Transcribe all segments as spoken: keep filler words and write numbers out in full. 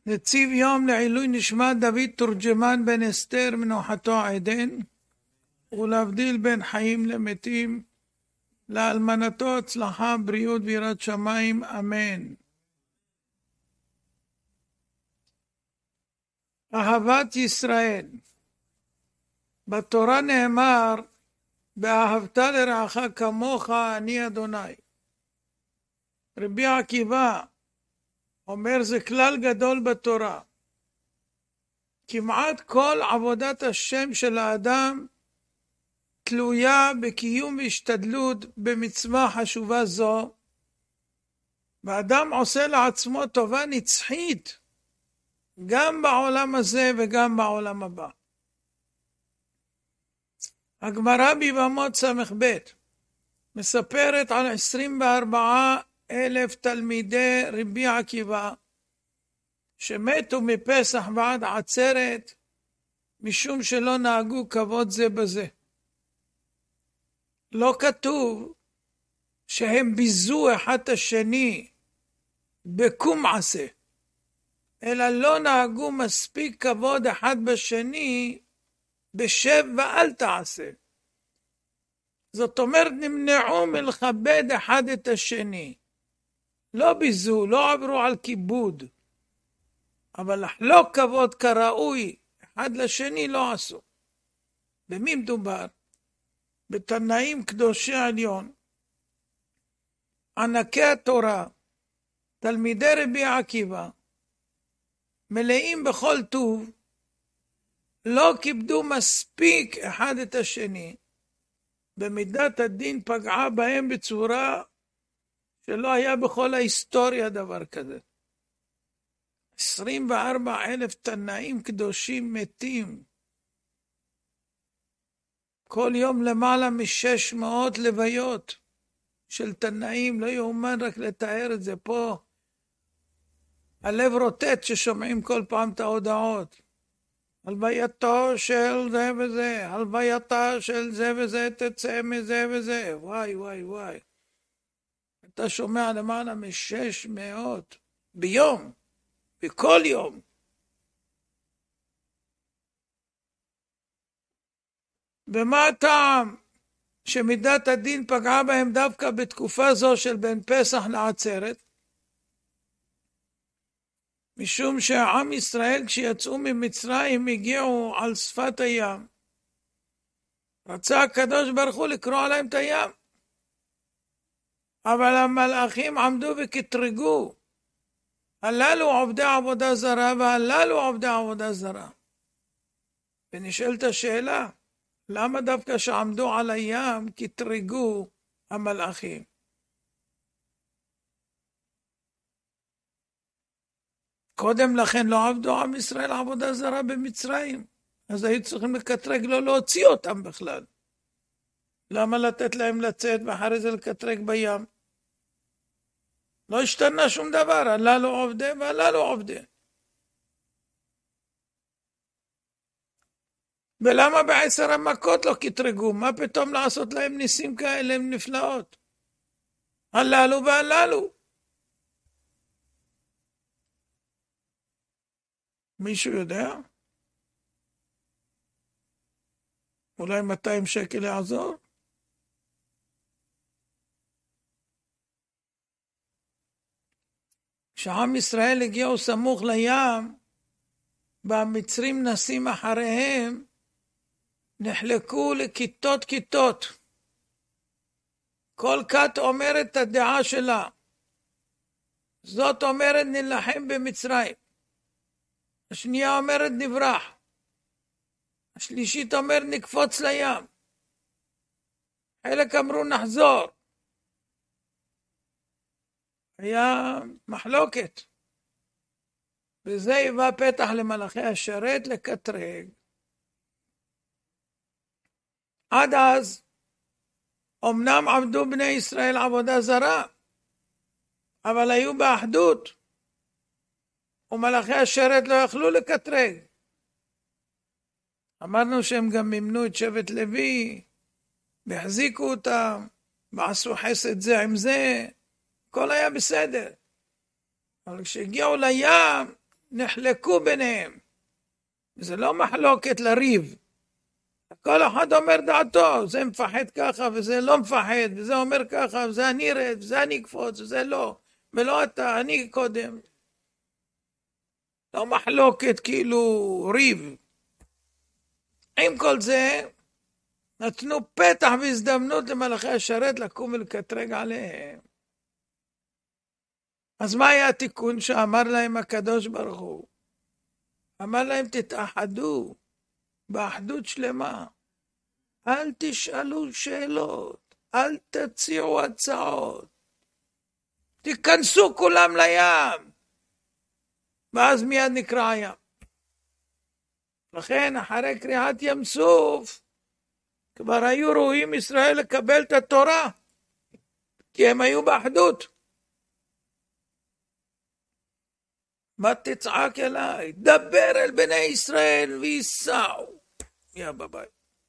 נציב יום לעילוי נשמת דוד תורג'מן בן אסתר מנוחתו עדן, ולהבדיל בין חיים למתים, לאלמנתו הצלחה, בריאות ויראת שמיים, אמן. אהבת ישראל. בתורה נאמר, באהבת לרעך כמוך אני אדוני. רבי עקיבא אומר זה כלל גדול בתורה. כמעט כל עבודת השם של האדם תלויה בקיום והשתדלות במצווה חשובה זו, והאדם עושה לעצמו טובה נצחית גם בעולם הזה וגם בעולם הבא. הגמרא ביבמות סמך ב' מספרת על עשרים וארבעה אלף תלמידי רבי עקיבא שמתו מפסח ועד עצרת משום שלא נהגו כבוד זה בזה. לא כתוב שהם ביזו אחד את השני בקום עשה, אלא לא נהגו מספיק כבוד אחד בשני בשב ואל תעשה. זאת אומרת נמנעו מלכבד אחד את השני. לא ביזו, לא עברו על כיבוד, אבל לא כבוד כראוי אחד לשני לא עשו. במי מדובר? בתנאים קדושי עליון, ענקי התורה, תלמידי רבי עקיבא, מלאים בכל טוב, לא כיבדו מספיק אחד את השני, במידת הדין פגעה בהם בצורה שלא היה בכל ההיסטוריה דבר כזה. עשרים וארבעה אלף תנאים קדושים מתים. כל יום למעלה משש מאות לוויות של תנאים, לא יאומן רק לתאר את זה פה. הלב רוטט ששומעים כל פעם את ההודעות. הלווייתו של זה וזה, הלווייתה של זה וזה תצא מזה וזה. וואי וואי וואי. אתה שומע למעלה משש מאות ביום, בכל יום. ומה הטעם שמידת הדין פגעה בהם דווקא בתקופה זו של בין פסח לעצרת? משום שהעם ישראל כשיצאו ממצרים הגיעו על שפת הים. רצה הקדוש ברוך הוא לקרוא עליהם את הים. אבל המלאכים עמדו וכתרגו. הללו עובדי עבודה זרה והללו עובדי עבודה זרה. ונשאלת השאלה, למה דווקא שעמדו על הים כתרגו המלאכים? קודם לכן לא עבדו עם ישראל עבודה זרה במצרים, אז היו צריכים לקטרג, לא להוציא אותם בכלל. למה לתת להם לצאת ואחרי זה לקטרג בים? לא השתנה שום דבר, הללו עובדי והללו עובדי. ולמה בעשר המכות לא כתרגו? מה פתאום לעשות להם ניסים כאלה הם נפלאות? הללו והללו. מישהו יודע? אולי מאתיים שקל יעזור? כשעם ישראל הגיעו סמוך לים, והמצרים נסים אחריהם, נחלקו לכיתות כיתות. כל כת אומרת את הדעה שלה. זאת אומרת נלחם במצרים. השנייה אומרת נברח. השלישית אומרת נקפוץ לים. חלק אמרו נחזור. היה מחלוקת. וזה היווה פתח למלאכי השרת לקטרג. עד אז, אמנם עבדו בני ישראל עבודה זרה, אבל היו באחדות, ומלאכי השרת לא יכלו לקטרג. אמרנו שהם גם מימנו את שבט לוי, והחזיקו אותם, ועשו חסד זה עם זה, הכל היה בסדר. אבל כשהגיעו לים, נחלקו ביניהם. זה לא מחלוקת לריב. כל אחד אומר דעתו, זה מפחד ככה וזה לא מפחד, וזה אומר ככה, וזה אני רד, וזה אני אקפוץ, וזה לא, ולא אתה, אני קודם. לא מחלוקת כאילו ריב. עם כל זה, נתנו פתח והזדמנות למלאכי השרת לקום ולקטרג עליהם. אז מה היה התיקון שאמר להם הקדוש ברוך הוא? אמר להם תתאחדו באחדות שלמה. אל תשאלו שאלות, אל תציעו הצעות. תיכנסו כולם לים. ואז מיד נקרא הים. לכן אחרי קריאת ים סוף, כבר היו ראויים ישראל לקבל את התורה, כי הם היו באחדות. מה תצעק אליי? דבר אל בני ישראל ויסעו. יא בביי.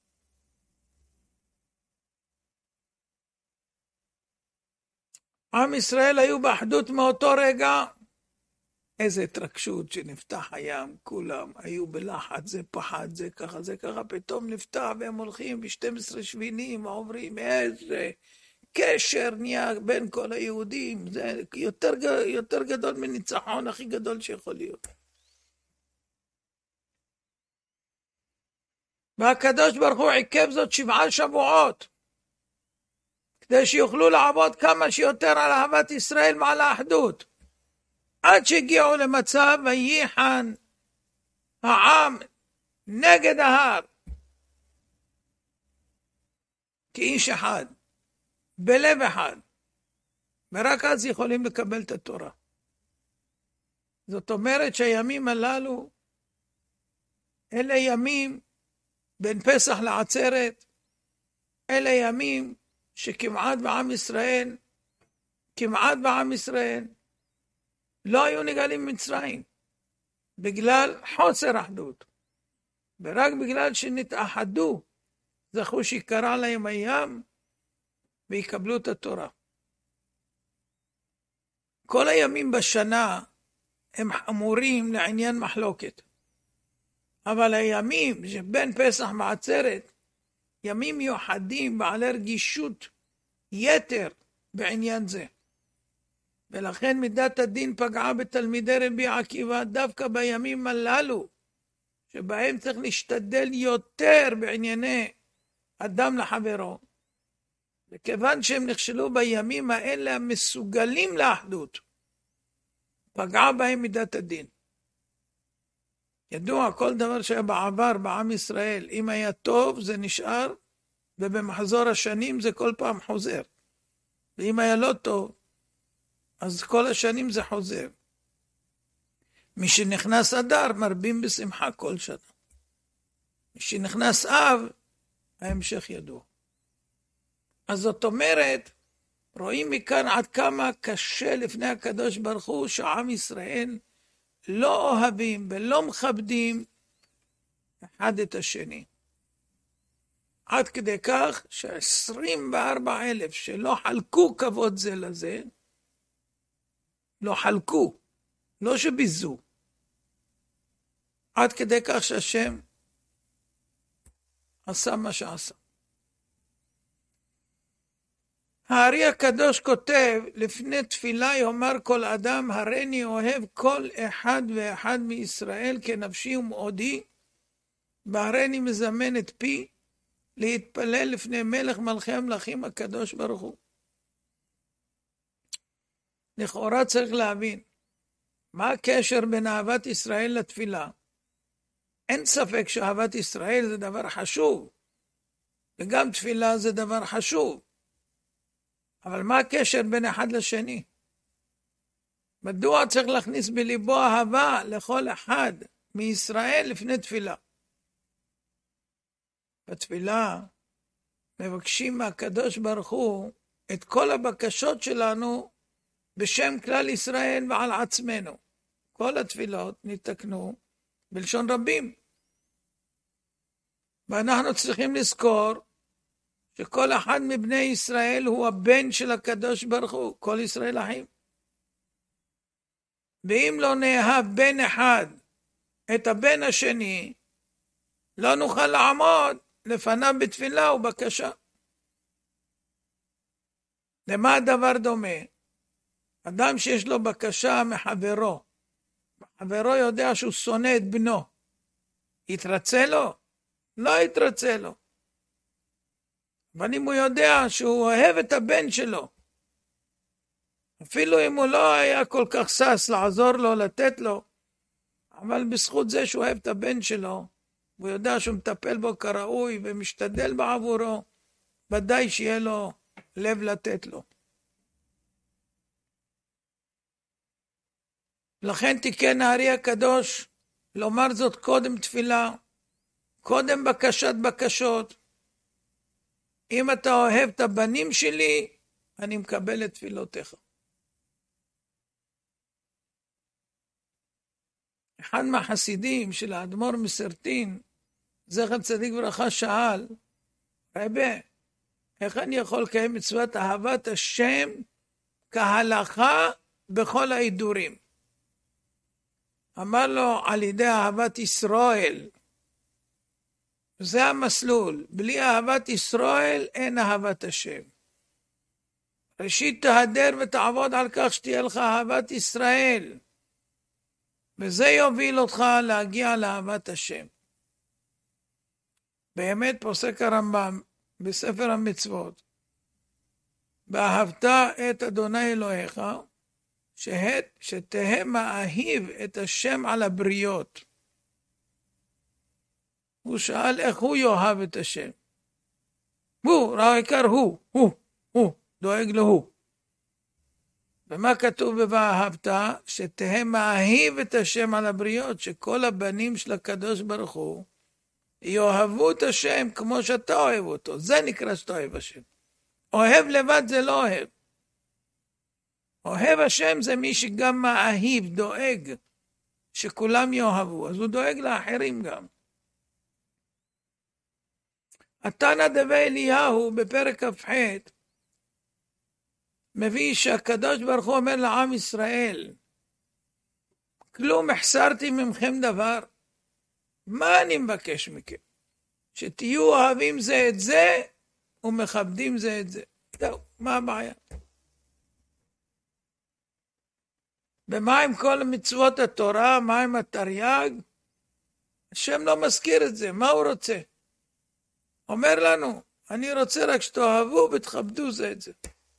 עם ישראל היו באחדות מאותו רגע. איזה התרגשות שנפתח הים, כולם היו בלחץ, זה פחד, זה ככה, זה ככה, פתאום נפתח והם הולכים ב-שנים עשר שבינים, עוברים, איזה קשר נהיה בין כל היהודים, זה יותר, יותר גדול מניצחון הכי גדול שיכול להיות. והקדוש ברוך הוא עיכב זאת שבעה שבועות, כדי שיוכלו לעבוד כמה שיותר על אהבת ישראל מעל האחדות. עד שהגיעו למצב וייחן העם נגד ההר כאיש אחד, בלב אחד, ורק אז יכולים לקבל את התורה. זאת אומרת שהימים הללו אלה ימים בין פסח לעצרת, אלה ימים שכמעט בעם ישראל, כמעט בעם ישראל, לא היו נגאלים ממצרים, בגלל חוסר אחדות. ורק בגלל שנתאחדו, זכו שיקרא להם הים, ויקבלו את התורה. כל הימים בשנה הם חמורים לעניין מחלוקת. אבל הימים שבין פסח מעצרת, ימים מיוחדים בעלי רגישות יתר בעניין זה. ולכן מידת הדין פגעה בתלמידי רבי עקיבא דווקא בימים הללו, שבהם צריך להשתדל יותר בענייני אדם לחברו. וכיוון שהם נכשלו בימים האלה המסוגלים לאחדות, פגעה בהם מידת הדין. ידוע, כל דבר שהיה בעבר בעם ישראל, אם היה טוב זה נשאר, ובמחזור השנים זה כל פעם חוזר. ואם היה לא טוב, אז כל השנים זה חוזר. מי שנכנס אדר מרבים בשמחה כל שנה. מי שנכנס אב, ההמשך ידוע. אז זאת אומרת, רואים מכאן עד כמה קשה לפני הקדוש ברוך הוא שעם ישראל לא אוהבים ולא מכבדים אחד את השני. עד כדי כך ש-עשרים וארבעה אלף שלא חלקו כבוד זה לזה, לא חלקו, לא שביזו. עד כדי כך שהשם עשה מה שעשה. הארי הקדוש כותב, לפני תפילה יאמר כל אדם, הריני אוהב כל אחד ואחד מישראל כנפשי ומאודי, והריני מזמן את פי להתפלל לפני מלך מלכי המלכים הקדוש ברוך הוא. לכאורה צריך להבין, מה הקשר בין אהבת ישראל לתפילה? אין ספק שאהבת ישראל זה דבר חשוב, וגם תפילה זה דבר חשוב. אבל מה הקשר בין אחד לשני? מדוע צריך להכניס בליבו אהבה לכל אחד מישראל לפני תפילה? בתפילה מבקשים מהקדוש ברוך הוא את כל הבקשות שלנו בשם כלל ישראל ועל עצמנו. כל התפילות נתקנו בלשון רבים. ואנחנו צריכים לזכור שכל אחד מבני ישראל הוא הבן של הקדוש ברוך הוא, כל ישראל אחים. ואם לא נאהב בן אחד את הבן השני, לא נוכל לעמוד לפניו בתפילה ובקשה. למה הדבר דומה? אדם שיש לו בקשה מחברו, חברו יודע שהוא שונא את בנו, יתרצה לו? לא יתרצה לו. אבל אם הוא יודע שהוא אוהב את הבן שלו, אפילו אם הוא לא היה כל כך סס לעזור לו, לתת לו, אבל בזכות זה שהוא אוהב את הבן שלו, הוא יודע שהוא מטפל בו כראוי ומשתדל בעבורו, ודאי שיהיה לו לב לתת לו. לכן תיקן הארי הקדוש לומר זאת קודם תפילה, קודם בקשת בקשות. אם אתה אוהב את הבנים שלי, אני מקבל את תפילותיך. אחד מהחסידים של האדמו"ר מסרטין, זכר צדיק ברכה, שאל, רבי, איך אני יכול לקיים מצוות אהבת השם כהלכה בכל ההידורים? אמר לו, על ידי אהבת ישראל. זה המסלול. בלי אהבת ישראל אין אהבת השם. ראשית תהדר ותעבוד על כך שתהיה לך אהבת ישראל. וזה יוביל אותך להגיע לאהבת השם. באמת פוסק הרמב"ם בספר המצוות, ואהבת את אדוני אלוהיך, שתהא מאהיב את השם על הבריות. הוא שאל איך הוא יאהב את השם. הוא, העיקר הוא, הוא, הוא, דואג לו. ומה כתוב ב"ואהבת"? שתהא מאהיב את השם על הבריות, שכל הבנים של הקדוש ברוך הוא יאהבו את השם כמו שאתה אוהב אותו. זה נקרא שאתה אוהב השם. אוהב לבד זה לא אוהב. אוהב השם זה מי שגם מאהיב, דואג, שכולם יאהבו. אז הוא דואג לאחרים גם. התנא דבי אליהו בפרק כ"ח מביא שהקדוש ברוך הוא אומר לעם ישראל, כלום החסרתי ממכם דבר. מה אני מבקש מכם? שתהיו אוהבים זה את זה ומכבדים זה את זה. זהו, מה הבעיה? ומה עם כל מצוות התורה? מה עם התרי"ג? השם לא מזכיר את זה. מה הוא רוצה? אומר לנו, אני רוצה רק שתאהבו ותכבדו זה את זה.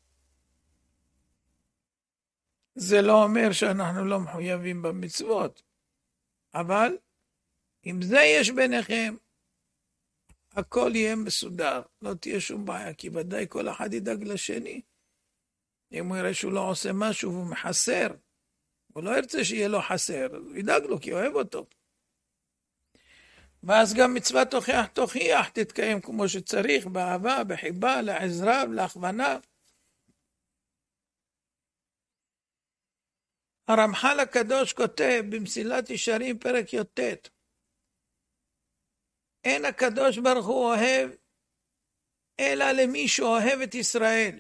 זה לא אומר שאנחנו לא מחויבים במצוות. אבל אם זה יש ביניכם, הכל יהיה מסודר. לא תהיה שום בעיה, כי ודאי כל אחד ידאג לשני. אם הוא יראה שהוא לא עושה משהו והוא מחסר, הוא לא ירצה שיהיה לו חסר, הוא ידאג לו כי אוהב אותו. ואז גם מצוות תוכיח תוכיח תתקיים כמו שצריך, באהבה, בחיבה, לעזרה, להכוונה. הרמח"ל הקדוש כותב במסילת ישרים פרק י"ט, אין הקדוש ברוך הוא אוהב אלא למי שאוהב את ישראל.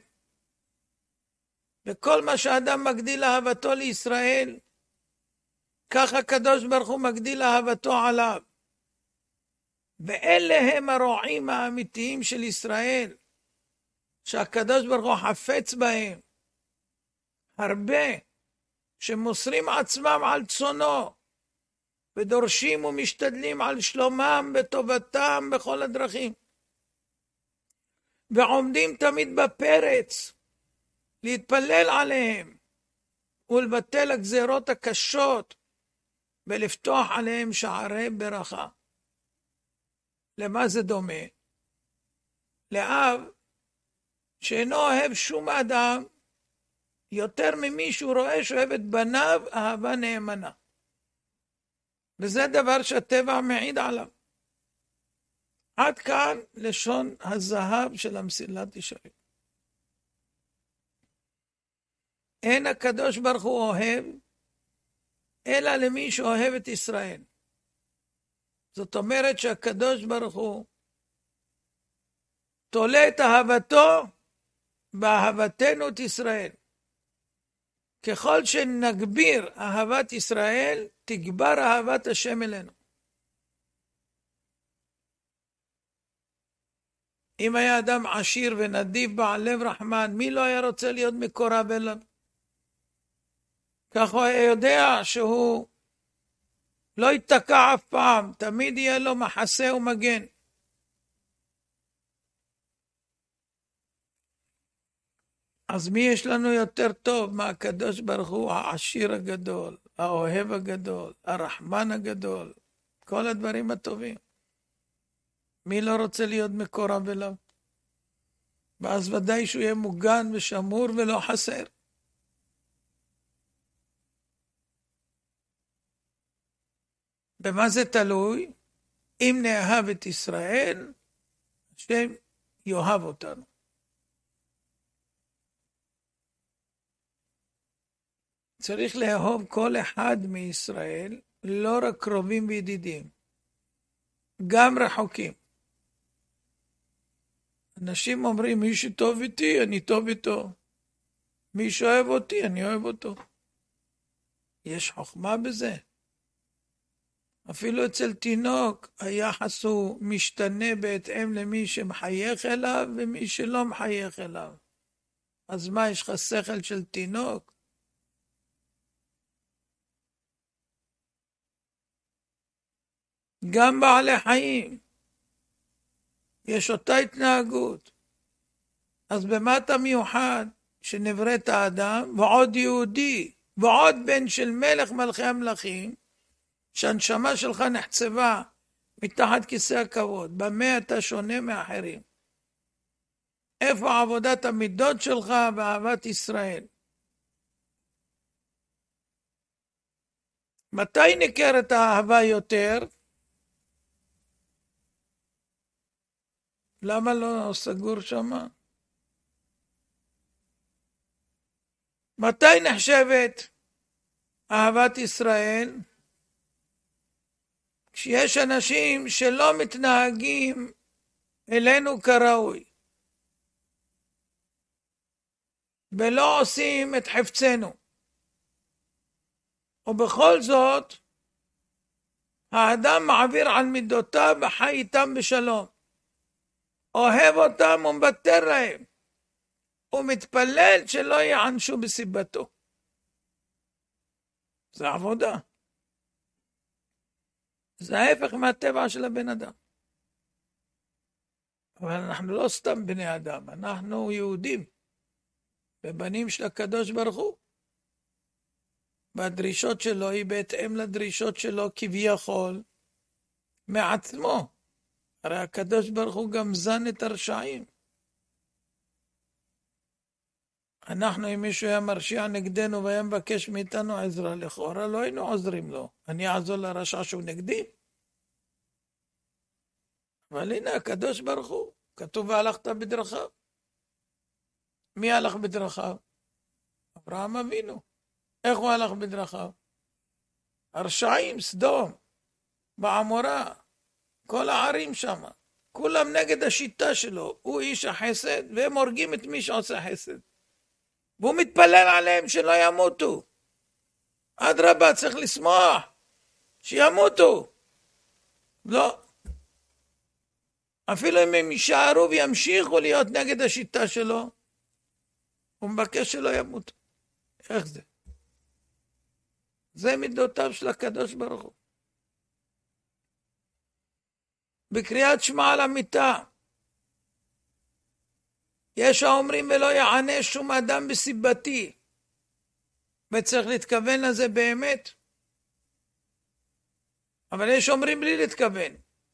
וכל מה שאדם מגדיל אהבתו לישראל, כך הקדוש ברוך הוא מגדיל אהבתו עליו. ואלה הם הרועים האמיתיים של ישראל, שהקדוש ברוך הוא חפץ בהם. הרבה שמוסרים עצמם על צונו, ודורשים ומשתדלים על שלומם וטובתם בכל הדרכים. ועומדים תמיד בפרץ, להתפלל עליהם, ולבטל הגזרות הקשות, ולפתוח עליהם שערי ברכה. למה זה דומה? לאב שאינו אוהב שום אדם יותר ממי שהוא רואה שאוהב את בניו אהבה נאמנה. וזה דבר שהטבע מעיד עליו. עד כאן לשון הזהב של המסילת ישרים. אין הקדוש ברוך הוא אוהב אלא למי שאוהב את ישראל. זאת אומרת שהקדוש ברוך הוא תולה את אהבתו באהבתנו את ישראל. ככל שנגביר אהבת ישראל, תגבר אהבת השם אלינו. אם היה אדם עשיר ונדיב בעל לב רחמן, מי לא היה רוצה להיות מקורב אליו? כך הוא היה יודע שהוא לא יתקע אף פעם, תמיד יהיה לו מחסה ומגן. אז מי יש לנו יותר טוב מה הקדוש ברוך הוא, העשיר הגדול, האוהב הגדול, הרחמן הגדול, כל הדברים הטובים. מי לא רוצה להיות מקורב אליו? ואז ודאי שהוא יהיה מוגן ושמור ולא חסר. במה זה תלוי? אם נאהב את ישראל, השם יאהב אותנו. צריך לאהוב כל אחד מישראל, לא רק קרובים וידידים, גם רחוקים. אנשים אומרים, מי שטוב איתי, אני טוב איתו. מי שאוהב אותי, אני אוהב אותו. יש חוכמה בזה. אפילו אצל תינוק, היחס הוא משתנה בהתאם למי שמחייך אליו ומי שלא מחייך אליו. אז מה, יש לך שכל של תינוק? גם בעלי חיים. יש אותה התנהגות. אז במה אתה מיוחד שנבראת האדם, ועוד יהודי, ועוד בן של מלך מלכי המלכים, שהנשמה שלך נחצבה מתחת כיסא הכבוד, במה אתה שונה מאחרים? איפה עבודת המידות שלך באהבת ישראל? מתי ניכרת האהבה יותר? למה לא סגור שמה? מתי נחשבת אהבת ישראל? כשיש אנשים שלא מתנהגים אלינו כראוי, ולא עושים את חפצנו. ובכל זאת, האדם מעביר על מידותיו וחי איתם בשלום. אוהב אותם ומוותר להם. הוא מתפלל שלא יענשו בסיבתו. זה עבודה. זה ההפך מהטבע של הבן אדם. אבל אנחנו לא סתם בני אדם, אנחנו יהודים, ובנים של הקדוש ברוך הוא. והדרישות שלו היא בהתאם לדרישות שלו כביכול מעצמו. הרי הקדוש ברוך הוא גם זן את הרשעים. אנחנו, אם מישהו היה מרשיע נגדנו והיה מבקש מאיתנו עזרה, לכאורה לא היינו עוזרים לו. אני אעזור לרשע שהוא נגדי? אבל הנה הקדוש ברוך הוא, כתוב והלכת בדרכיו. מי הלך בדרכיו? אברהם אבינו. איך הוא הלך בדרכיו? הרשעים, סדום, בעמורה, כל הערים שם, כולם נגד השיטה שלו. הוא איש החסד, והם הורגים את מי שעושה חסד. והוא מתפלל עליהם שלא ימותו. אדרבה, צריך לשמוח, שימותו. לא. אפילו אם הם יישארו וימשיכו להיות נגד השיטה שלו, הוא מבקש שלא ימותו. איך זה? זה מידותיו של הקדוש ברוך הוא. בקריאת שמע על המיטה, יש האומרים ולא יענה שום אדם בסיבתי, וצריך להתכוון לזה באמת. אבל יש אומרים בלי להתכוון.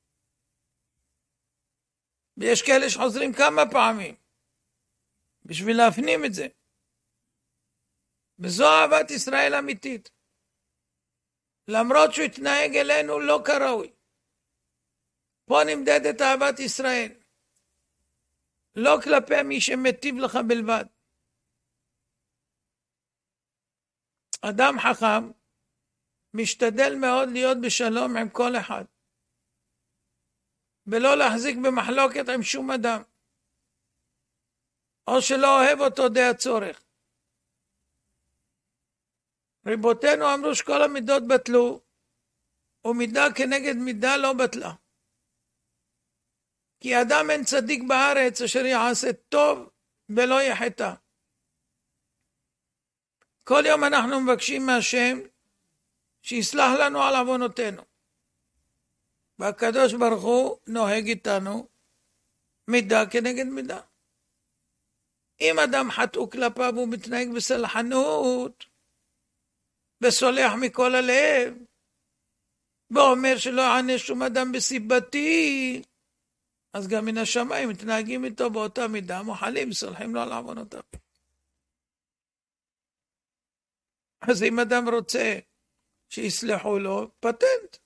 ויש כאלה שחוזרים כמה פעמים, בשביל להפנים את זה. וזו אהבת ישראל אמיתית. למרות שהוא התנהג אלינו לא כראוי. פה נמדדת אהבת ישראל. לא כלפי מי שמטיב לך בלבד. אדם חכם משתדל מאוד להיות בשלום עם כל אחד. ולא להחזיק במחלוקת עם שום אדם. או שלא אוהב אותו די הצורך. ריבותינו אמרו שכל המידות בטלו, ומידה כנגד מידה לא בטלה. כי אדם אין צדיק בארץ אשר יעשה טוב ולא יחטא. כל יום אנחנו מבקשים מהשם שיסלח לנו על עוונותינו. והקדוש ברוך הוא נוהג איתנו מידה כנגד מידה. אם אדם חטאו כלפיו הוא מתנהג בסלחנות, וסולח מכל הלב, ואומר שלא יענה שום אדם בסיבתי, אז גם מן השמיים מתנהגים איתו באותה מידה, מוחלים, סולחים לו על עוונותיו. אז אם אדם רוצה שיסלחו לו, פטנט.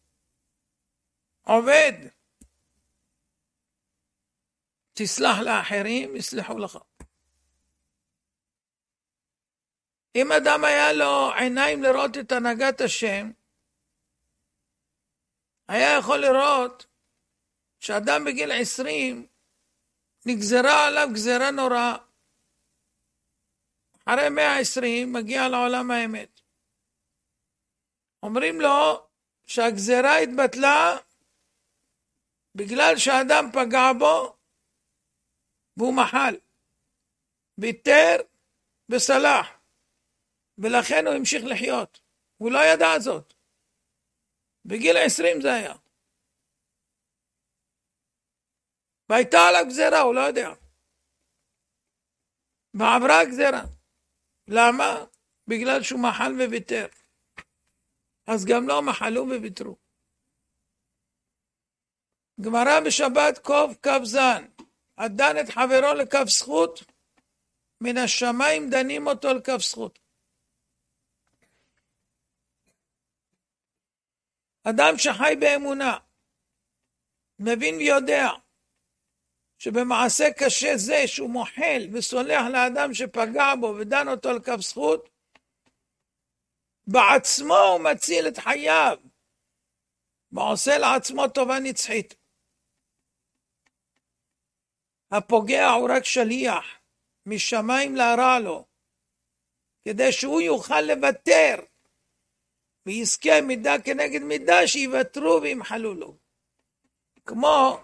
עובד. תסלח לאחרים, יסלחו לך. אם אדם היה לו עיניים לראות את הנהגת השם, היה יכול לראות שאדם בגיל עשרים נגזרה עליו גזרה נוראה. אחרי מאה ועשרים מגיע לעולם האמת. אומרים לו שהגזרה התבטלה בגלל שהאדם פגע בו והוא מחל, ויתר וסלח, ולכן הוא המשיך לחיות. הוא לא ידע זאת. בגיל עשרים זה היה. והייתה עליו גזרה, הוא לא יודע. ועברה הגזרה. למה? בגלל שהוא מחל וויתר. אז גם לא מחלו וויתרו. גמרא בשבת קוף כף זן, הדן את חברו לכף זכות, מן השמיים דנים אותו לכף זכות. אדם שחי באמונה, מבין ויודע, שבמעשה קשה זה שהוא מוחל וסולח לאדם שפגע בו ודן אותו לכף זכות, בעצמו הוא מציל את חייו, ועושה לעצמו טובה נצחית. הפוגע הוא רק שליח משמיים להרע לו, כדי שהוא יוכל לוותר, ויזכה מידה כנגד מידה שיוותרו וימחלו לו. כמו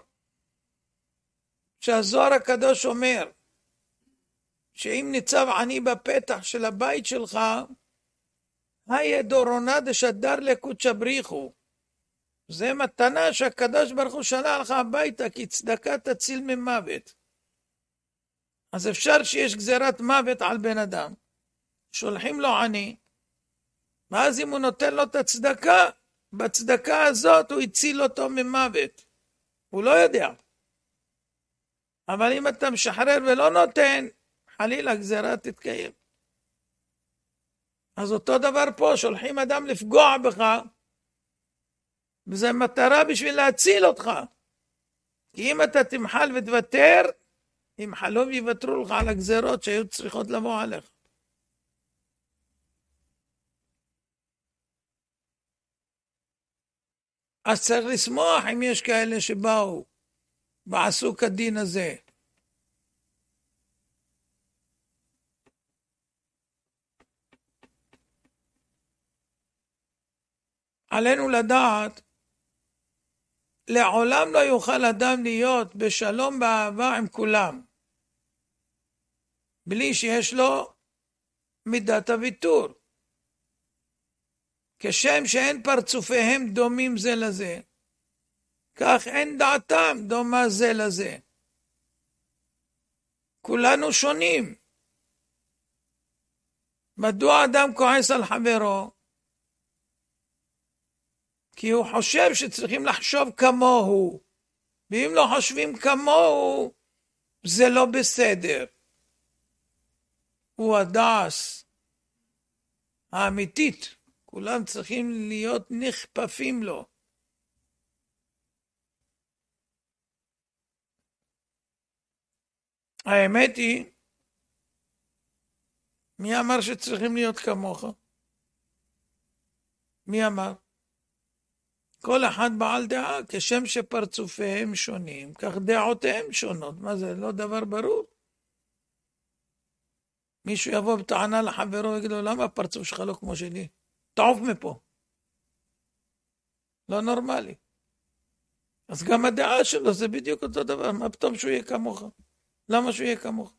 שהזוהר הקדוש אומר, שאם ניצב עני בפתח של הבית שלך, היה דורונה דשדר לקודשא בריחו. זה מתנה שהקדוש ברוך הוא שלח לך הביתה, כי צדקה תציל ממוות. אז אפשר שיש גזירת מוות על בן אדם, שולחים לו עני, ואז אם הוא נותן לו את הצדקה, בצדקה הזאת הוא הציל אותו ממוות. הוא לא יודע. אבל אם אתה משחרר ולא נותן, חלילה גזירה תתקיים. אז אותו דבר פה, שולחים אדם לפגוע בך, וזה מטרה בשביל להציל אותך. כי אם אתה תמחל ותוותר, ימחלו ויוותרו לך על הגזירות שהיו צריכות לבוא עליך. אז צריך לשמוח אם יש כאלה שבאו ועשו כדין הזה. עלינו לדעת, לעולם לא יוכל אדם להיות בשלום באהבה עם כולם, בלי שיש לו מידת הוויתור. כשם שאין פרצופיהם דומים זה לזה, כך אין דעתם דומה זה לזה. כולנו שונים. מדוע אדם כועס על חברו? כי הוא חושב שצריכים לחשוב כמוהו, ואם לא חושבים כמוהו, זה לא בסדר. הוא הדעס האמיתית, כולם צריכים להיות נכפפים לו. האמת היא, מי אמר שצריכים להיות כמוך? מי אמר? כל אחד בעל דעה, כשם שפרצופיהם שונים, כך דעותיהם שונות. מה זה, לא דבר ברור? מישהו יבוא בטענה לחברו ויגיד לו, למה הפרצוף שלך לא כמו שלי? תעוף מפה. לא נורמלי. אז גם הדעה שלו זה בדיוק אותו דבר. מה פתאום שהוא יהיה כמוך? למה שהוא יהיה כמוך?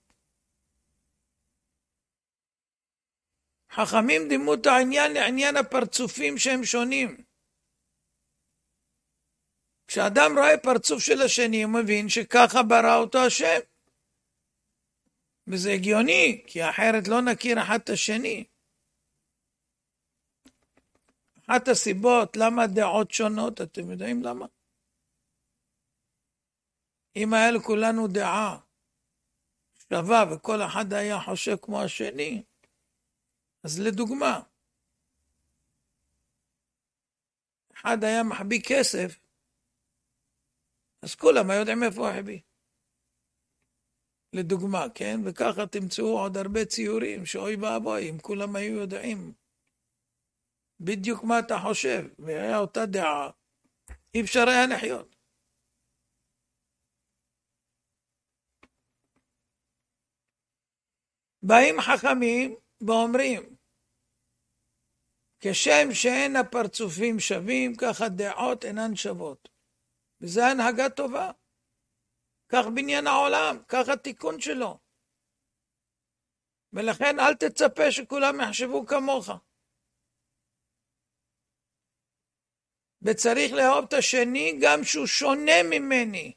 חכמים דימו את העניין לעניין הפרצופים שהם שונים. כשאדם רואה פרצוף של השני, הוא מבין שככה ברא אותו השם. וזה הגיוני, כי אחרת לא נכיר אחד את השני. אחת הסיבות למה דעות שונות, אתם יודעים למה? אם היה לכולנו דעה שווה וכל אחד היה חושב כמו השני, אז לדוגמה, אחד היה מחביא כסף, אז כולם היו יודעים איפה הוא החביא. לדוגמה, כן? וככה תמצאו עוד הרבה ציורים שאוי ואבוי, אם כולם היו יודעים בדיוק מה אתה חושב, והיה אותה דעה, אי אפשר היה לחיות. באים חכמים ואומרים, כשם שאין הפרצופים שווים, ככה דעות אינן שוות. וזה הנהגה טובה. כך בניין העולם, כך התיקון שלו. ולכן אל תצפה שכולם יחשבו כמוך. וצריך לאהוב את השני גם שהוא שונה ממני.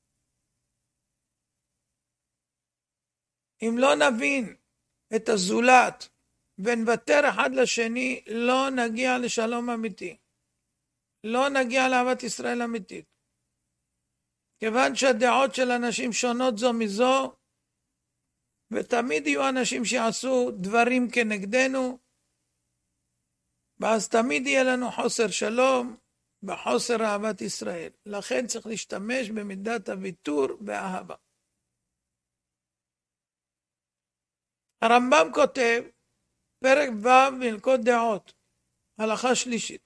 אם לא נבין את הזולת ונוותר אחד לשני, לא נגיע לשלום אמיתי. לא נגיע לאהבת ישראל אמיתית. כיוון שהדעות של אנשים שונות זו מזו, ותמיד יהיו אנשים שיעשו דברים כנגדנו, ואז תמיד יהיה לנו חוסר שלום וחוסר אהבת ישראל. לכן צריך להשתמש במידת הוויתור באהבה. הרמב"ם כותב, פרק ו' בהלכות דעות, הלכה שלישית.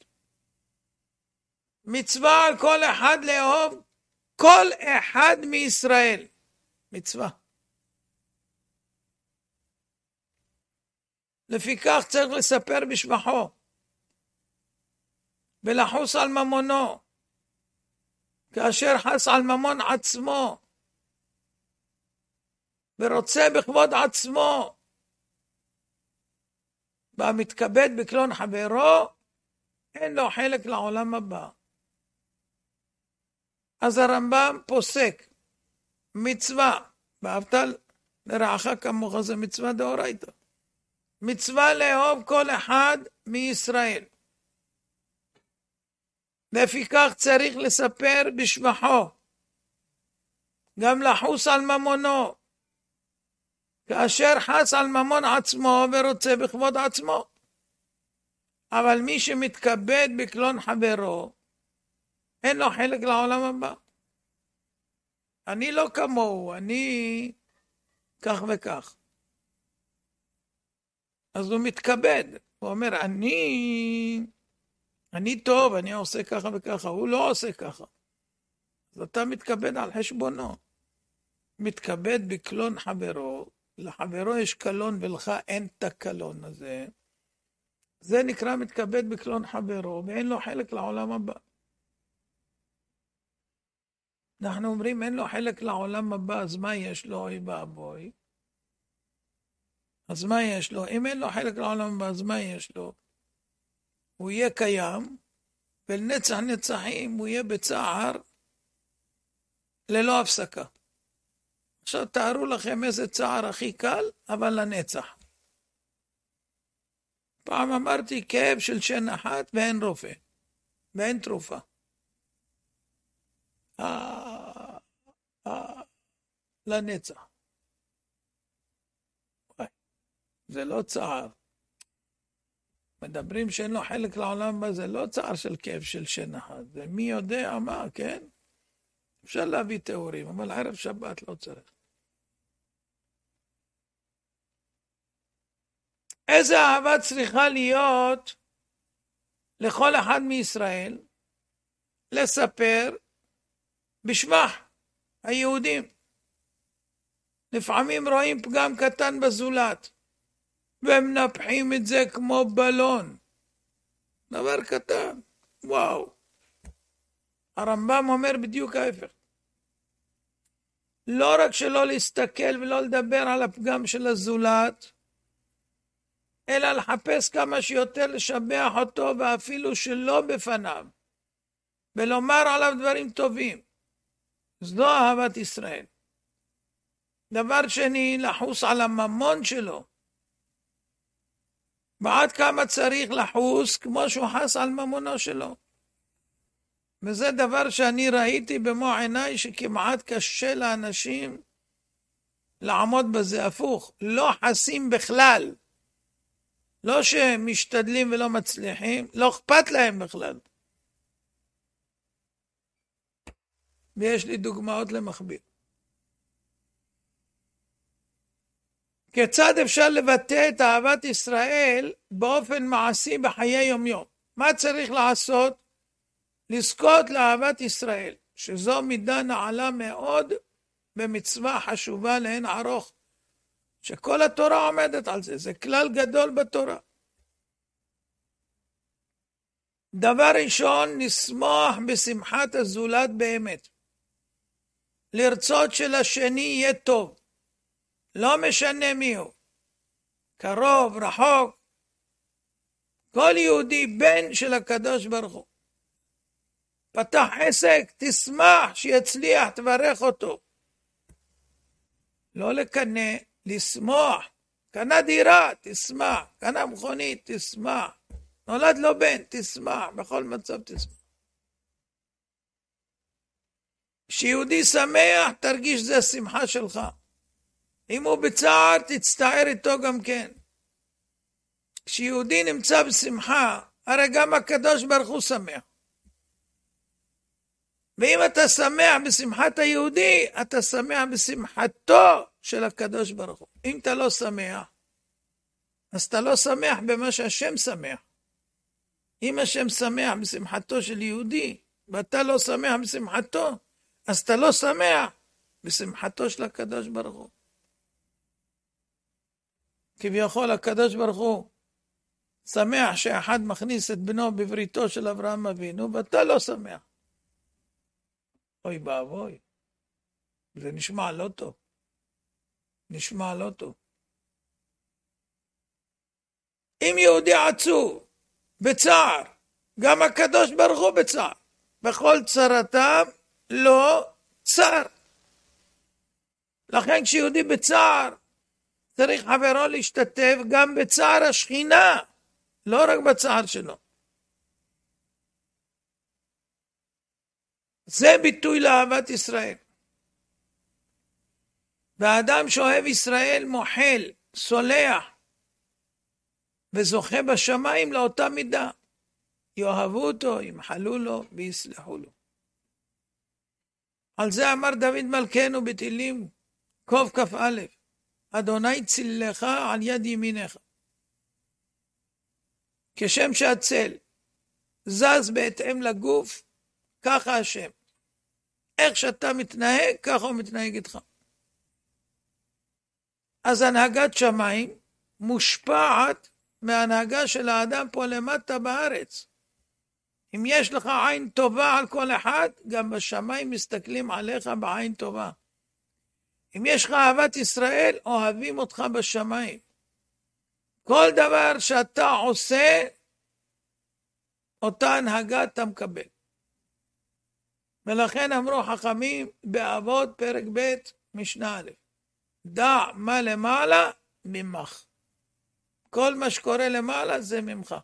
מצווה על כל אחד לאהוב כל אחד מישראל. מצווה. לפיכך צריך לספר בשבחו, ולחוס על ממונו, כאשר חס על ממון עצמו, ורוצה בכבוד עצמו, והמתכבד בקלון חברו, אין לו חלק לעולם הבא. אז הרמב"ם פוסק, מצווה, ואהבת לרעך כמוך, זה מצווה דאורייתא. מצווה לאהוב כל אחד מישראל. לפיכך צריך לספר בשבחו, גם לחוס על ממונו, כאשר חס על ממון עצמו ורוצה בכבוד עצמו. אבל מי שמתכבד בקלון חברו, אין לו חלק לעולם הבא. אני לא כמוהו, אני כך וכך. אז הוא מתכבד, הוא אומר, אני, אני טוב, אני עושה ככה וככה, הוא לא עושה ככה. אז אתה מתכבד על חשבונו. מתכבד בקלון חברו, לחברו יש קלון ולך אין את הקלון הזה. זה נקרא מתכבד בקלון חברו, ואין לו חלק לעולם הבא. אנחנו אומרים, אין לו חלק לעולם הבא, אז מה יש לו? אוי ואבוי. אז מה יש לו? אם אין לו חלק לעולם הבא, אז מה יש לו? הוא יהיה קיים, ולנצח נצחים הוא יהיה בצער, ללא הפסקה. עכשיו תארו לכם איזה צער הכי קל, אבל לנצח. פעם אמרתי, כאב של שן אחת ואין רופא, ואין תרופה. אה, אה, לנצח. זה לא צער. מדברים שאין לו חלק לעולם הבא, זה לא צער של כאב של שן אחת. זה מי יודע מה, כן? אפשר להביא תיאורים, אבל ערב שבת לא צריך. איזה אהבה צריכה להיות לכל אחד מישראל? לספר בשבח היהודים. לפעמים רואים פגם קטן בזולת, ומנפחים את זה כמו בלון. דבר קטן, וואו. הרמב"ם אומר בדיוק ההפך. לא רק שלא להסתכל ולא לדבר על הפגם של הזולת, אלא לחפש כמה שיותר לשבח אותו, ואפילו שלא בפניו, ולומר עליו דברים טובים. זו אהבת ישראל. דבר שני, לחוס על הממון שלו. ועד כמה צריך לחוס כמו שהוא חס על ממונו שלו. וזה דבר שאני ראיתי במו עיניי, שכמעט קשה לאנשים לעמוד בזה. הפוך, לא חסים בכלל. לא שמשתדלים ולא מצליחים, לא אכפת להם בכלל. ויש לי דוגמאות למכביר. כיצד אפשר לבטא את אהבת ישראל באופן מעשי בחיי יומיום? מה צריך לעשות? לזכות לאהבת ישראל, שזו מידה נעלה מאוד במצווה חשובה לאין ערוך, שכל התורה עומדת על זה, זה כלל גדול בתורה. דבר ראשון, נשמח בשמחת הזולת באמת. לרצות שלשני יהיה טוב, לא משנה מי הוא, קרוב, רחוק, כל יהודי בן של הקדוש ברוך הוא. פתח עסק, תשמח שיצליח, תברך אותו. לא לקנא, לשמוח. קנה דירה, תשמח. קנה מכונית, תשמח. נולד לו בן, תשמח. בכל מצב תשמח. כשיהודי שמח, תרגיש זה השמחה שלך. אם הוא בצער, תצטער איתו גם כן. כשיהודי נמצא בשמחה, הרי גם הקדוש ברוך הוא שמח. ואם אתה שמח בשמחת היהודי, אתה שמח בשמחתו של הקדוש ברוך הוא. אם אתה לא שמח, אז אתה לא שמח במה שהשם שמח. אם השם שמח בשמחתו של יהודי, ואתה לא שמח בשמחתו, אז אתה לא שמח בשמחתו של הקדוש ברוך הוא. כביכול הקדוש ברוך הוא שמח שאחד מכניס את בנו בבריתו של אברהם אבינו, ואתה לא שמח. אוי באבוי, זה נשמע לא טוב. נשמע לא טוב. אם יהודי עצוב, בצער, גם הקדוש ברוך הוא בצער. בכל צרתם לא צר. לכן כשיהודי בצער, צריך חברו להשתתף גם בצער השכינה, לא רק בצער שלו. זה ביטוי לאהבת ישראל. והאדם שאוהב ישראל מוחל, סולח, וזוכה בשמיים לאותה מידה. יאהבו אותו, ימחלו לו ויסלחו לו. על זה אמר דוד מלכנו בתהילים קוף כף א', אדוני צילך על יד ימינך. כשם שהצל זז בהתאם לגוף, ככה השם. איך שאתה מתנהג, ככה הוא מתנהג איתך. אז הנהגת שמיים מושפעת מהנהגה של האדם פה למטה בארץ. אם יש לך עין טובה על כל אחד, גם בשמיים מסתכלים עליך בעין טובה. אם יש לך אהבת ישראל, אוהבים אותך בשמיים. כל דבר שאתה עושה, אותה הנהגה אתה מקבל. ולכן אמרו חכמים באבות פרק ב' משנה א', דע מה למעלה ממך. כל מה שקורה למעלה זה ממך.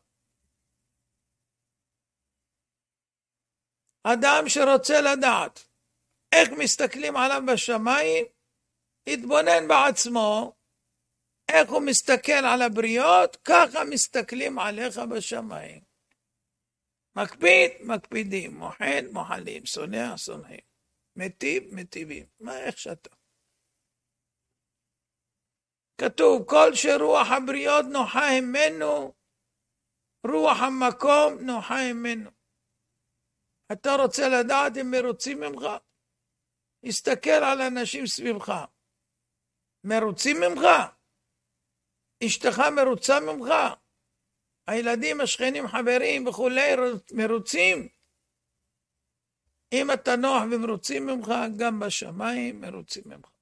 אדם שרוצה לדעת איך מסתכלים עליו בשמיים, יתבונן בעצמו, איך הוא מסתכל על הבריות, ככה מסתכלים עליך בשמיים. מקפיד, מקפידים, מוחל, מוחלים, שונא, שונאים, מטיב, מטיבים. מה, איך שאתה? כתוב, כל שרוח הבריות נוחה ממנו, רוח המקום נוחה ממנו. אתה רוצה לדעת אם מרוצים ממך? הסתכל על אנשים סביבך. מרוצים ממך? אשתך מרוצה ממך, הילדים, השכנים, חברים וכולי מרוצים. אם אתה נוח ומרוצים ממך, גם בשמיים מרוצים ממך.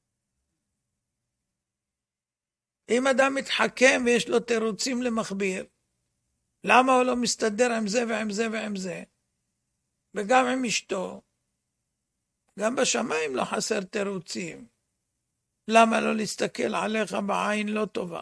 אם אדם מתחכם ויש לו תירוצים למכביר, למה הוא לא מסתדר עם זה ועם זה ועם זה, וגם עם אשתו, גם בשמיים לא חסר תירוצים. למה לא להסתכל עליך בעין לא טובה?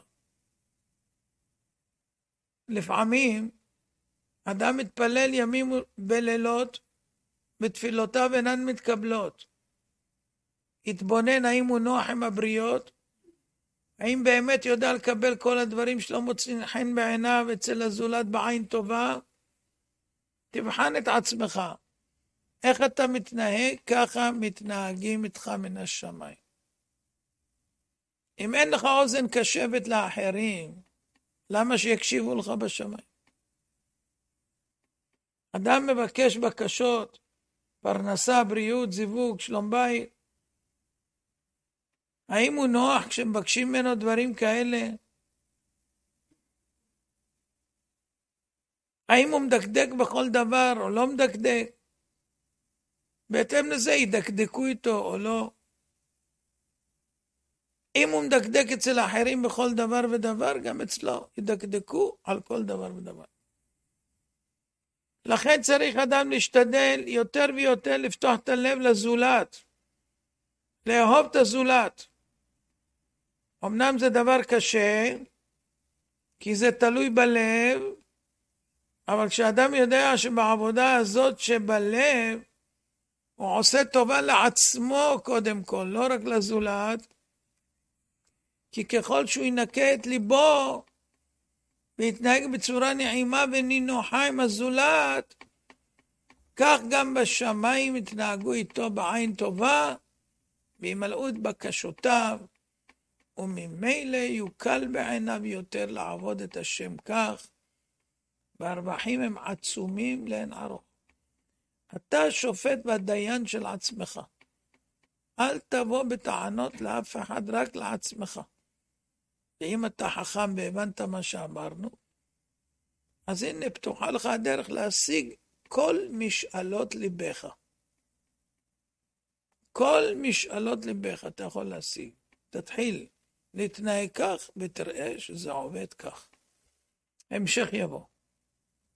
לפעמים אדם מתפלל ימים בלילות, בתפילותיו אינן מתקבלות. התבונן האם הוא נוח עם הבריות, האם באמת יודע לקבל כל הדברים שלא מוצאים חן בעיניו אצל הזולת בעין טובה. תבחן את עצמך. איך אתה מתנהג, ככה מתנהגים איתך מן השמיים. אם אין לך אוזן קשבת לאחרים, למה שיקשיבו לך בשמיים? אדם מבקש בקשות, פרנסה, בריאות, זיווג, שלום בית. האם הוא נוח כשמבקשים ממנו דברים כאלה? האם הוא מדקדק בכל דבר או לא מדקדק? בהתאם לזה ידקדקו איתו או לא. אם הוא מדקדק אצל האחרים בכל דבר ודבר, גם אצלו ידקדקו על כל דבר ודבר. לכן צריך אדם להשתדל יותר ויותר לפתוח את הלב לזולת, לאהוב את הזולת. אמנם זה דבר קשה, כי זה תלוי בלב, אבל כשאדם יודע שבעבודה הזאת שבלב, הוא עושה טובה לעצמו קודם כל, לא רק לזולת, כי ככל שהוא ינקה את ליבו, ויתנהג בצורה נעימה ונינוחה עם הזולת, כך גם בשמיים יתנהגו איתו בעין טובה, וימלאו את בקשותיו, וממילא יוקל בעיניו יותר לעבוד את השם כך, והרווחים הם עצומים לאין ערוך. אתה שופט והדיין של עצמך. אל תבוא בטענות לאף אחד, רק לעצמך. ואם אתה חכם והבנת מה שאמרנו, אז הנה פתוחה לך הדרך להשיג כל משאלות ליבך. כל משאלות ליבך אתה יכול להשיג. תתחיל להתנהג כך ותראה שזה עובד כך. המשך יבוא.